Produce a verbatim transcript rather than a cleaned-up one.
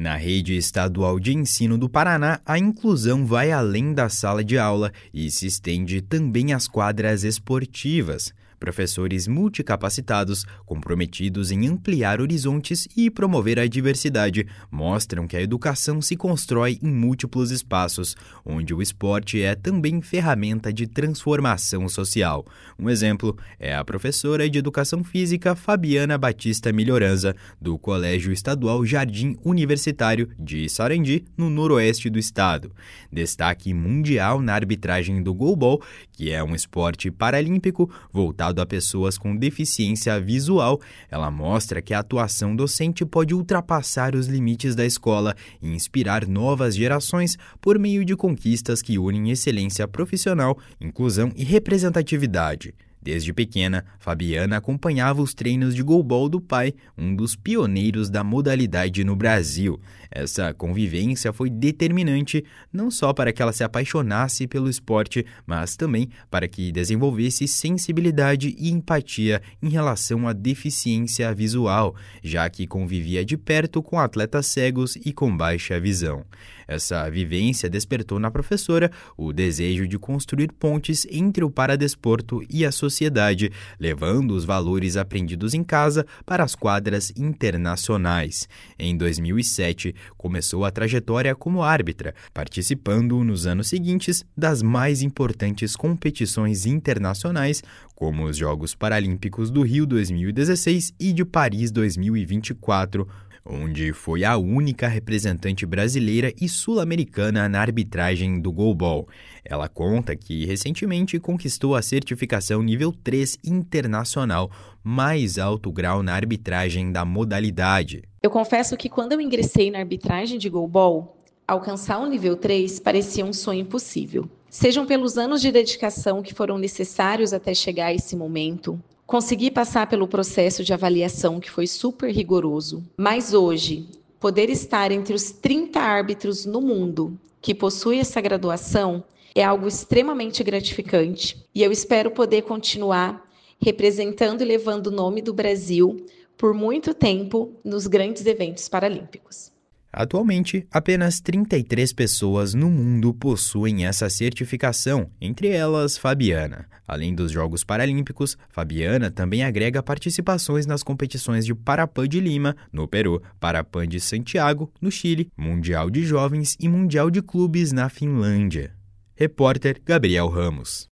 Na rede estadual de ensino do Paraná, a inclusão vai além da sala de aula e se estende também às quadras esportivas. Professores multicapacitados, comprometidos em ampliar horizontes e promover a diversidade, mostram que a educação se constrói em múltiplos espaços, onde o esporte é também ferramenta de transformação social. Um exemplo é a professora de Educação Física Fabiana Batista Melhoranza, do Colégio Estadual Jardim Universitário de Sarandi, no noroeste do estado. Destaque mundial na arbitragem do goalball, que é um esporte paralímpico voltado a pessoas com deficiência visual, ela mostra que a atuação docente pode ultrapassar os limites da escola e inspirar novas gerações por meio de conquistas que unem excelência profissional, inclusão e representatividade. Desde pequena, Fabiana acompanhava os treinos de goalball do pai, um dos pioneiros da modalidade no Brasil. Essa convivência foi determinante não só para que ela se apaixonasse pelo esporte, mas também para que desenvolvesse sensibilidade e empatia em relação à deficiência visual, já que convivia de perto com atletas cegos e com baixa visão. Essa vivência despertou na professora o desejo de construir pontes entre o paradesporto e a sociedade, levando os valores aprendidos em casa para as quadras internacionais. Em dois mil e sete, começou a trajetória como árbitra, participando nos anos seguintes das mais importantes competições internacionais, como os Jogos Paralímpicos do Rio dois mil e dezesseis e de Paris dois mil e vinte e quatro, onde foi a única representante brasileira e sul-americana na arbitragem do goalball. Ela conta que recentemente conquistou a certificação nível três internacional, mais alto grau na arbitragem da modalidade. Eu confesso que quando eu ingressei na arbitragem de goalball, alcançar o nível três parecia um sonho impossível. Sejam pelos anos de dedicação que foram necessários até chegar a esse momento, consegui passar pelo processo de avaliação que foi super rigoroso, mas hoje, poder estar entre os trinta árbitros no mundo que possuem essa graduação é algo extremamente gratificante e eu espero poder continuar representando e levando o nome do Brasil por muito tempo nos grandes eventos paralímpicos. Atualmente, apenas trinta e três pessoas no mundo possuem essa certificação, entre elas Fabiana. Além dos Jogos Paralímpicos, Fabiana também agrega participações nas competições de Parapan de Lima, no Peru, Parapan de Santiago, no Chile, Mundial de Jovens e Mundial de Clubes na Finlândia. Repórter Gabriel Ramos.